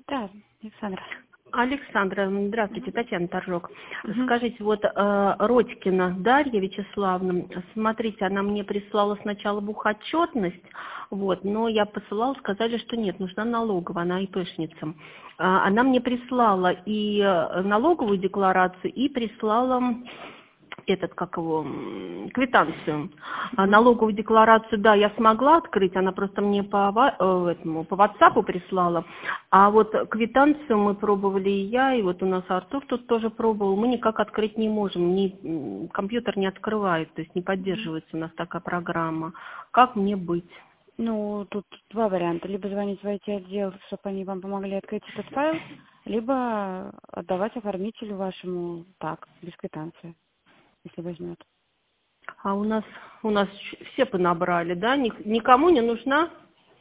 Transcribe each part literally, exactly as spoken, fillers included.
Да, Александра. Александра, здравствуйте, Татьяна Торжок. Мгм. Скажите, вот э, Родькина Дарья Вячеславовна, смотрите, она мне прислала сначала бухотчетность, вот, но я посылала, сказали, что нет, нужна налоговая, она ИПшница. А, Она мне прислала и э, налоговую декларацию, и прислала этот, как его, м, квитанцию. А Мгм. налоговую декларацию, да, я смогла открыть, она просто мне по, ва- э, этому, по WhatsApp прислала. А вот квитанцию мы пробовали и я, и вот у нас Артур тут тоже пробовал. Мы никак открыть не можем, ни, м, компьютер не открывает, то есть не Мгм. поддерживается у нас такая программа. Как мне быть? Ну, тут два варианта. Либо звонить в ай ти-отдел, чтобы они вам помогли открыть этот файл, либо отдавать оформителю вашему так, без квитанции, если возьмет. А у нас, у нас щ- все понабрали, да? Ник- никому не нужна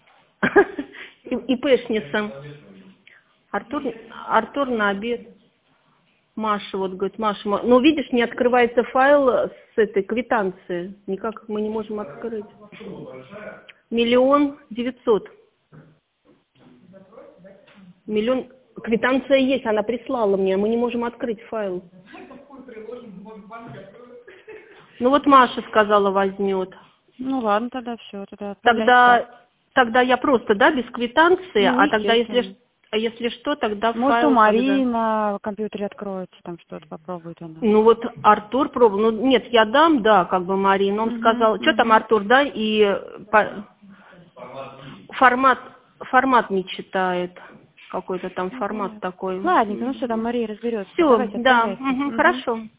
И- ИПшница. Артур, Артур на обед. Маша, вот говорит, Маша, ма- ну видишь, не открывается файл с этой квитанции. Никак мы не можем открыть. Миллион девятьсот. Миллион. Квитанция есть, она прислала мне, мы не можем открыть файл. Ну вот Маша сказала, возьмет. Ну ладно, тогда все, тогда отправляйте так. Тогда, тогда я просто, да, без квитанции, Ну, а тогда, если, ш- естественно. а если что, тогда Может, у файл когда? Марии на компьютере откроется, там что-то попробует она. Ну вот Артур пробовал, ну нет, я дам, да, как бы Марии, но он Угу, сказал, что там угу. Артур, да, и по- формат, формат не читает, какой-то там Ну, формат понятно. такой. Ладненько, ну что там, Мария разберется. Все, Давайте, да, отправляйте. мгм, Угу. хорошо.